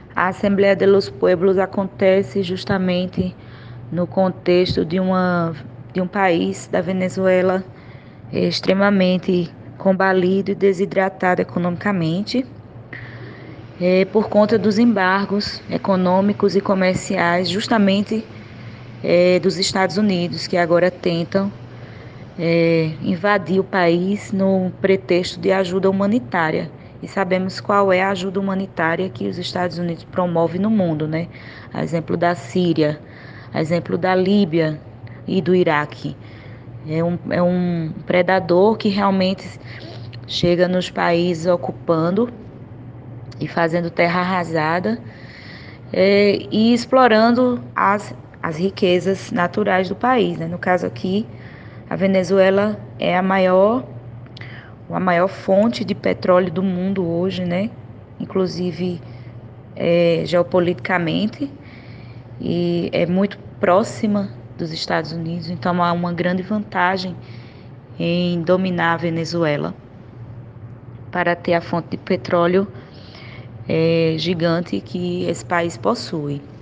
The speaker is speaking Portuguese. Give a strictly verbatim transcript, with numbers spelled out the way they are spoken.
A Assembleia de los Pueblos acontece justamente no contexto de, uma, de um país, da Venezuela, extremamente combalido e desidratado economicamente, é, por conta dos embargos econômicos e comerciais, justamente é, dos Estados Unidos, que agora tentam é, invadir o país no pretexto de ajuda humanitária. E sabemos qual é a ajuda humanitária que os Estados Unidos promovem no mundo, né? A exemplo da Síria, a exemplo da Líbia e do Iraque. É um, é um predador que realmente chega nos países ocupando e fazendo terra arrasada é, e explorando as, as riquezas naturais do país, né? No caso aqui, a Venezuela é a maior, a maior fonte de petróleo do mundo hoje, né? Inclusive é, geopoliticamente, e é muito próxima dos Estados Unidos, então há uma grande vantagem em dominar a Venezuela para ter a fonte de petróleo é, gigante que esse país possui.